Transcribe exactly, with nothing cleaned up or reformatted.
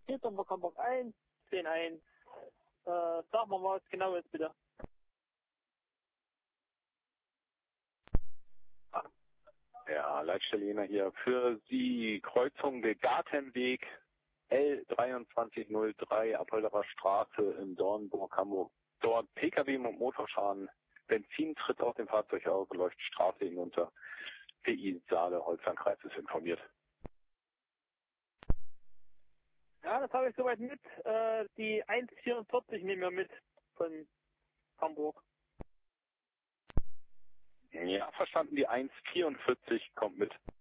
Hier Hamburg, Hamburg eins, zehn eins. Äh, sag mal was genau jetzt bitte. Ja, Leitstelle Jena hier. Für Sie Kreuzung der Gartenweg L zwei drei null drei Apolderer Straße in Dornburg, Hamburg. Dort Pkw mit Motorschaden. Benzin tritt aus dem Fahrzeug aus, läuft Straße hinunter. P I Saale, Holzlandkreis ist informiert. Ja, das habe ich soweit mit. Äh, die eins vierundvierzig nehmen wir mit von Hamburg. Ja, verstanden. Die eins vierundvierzig kommt mit.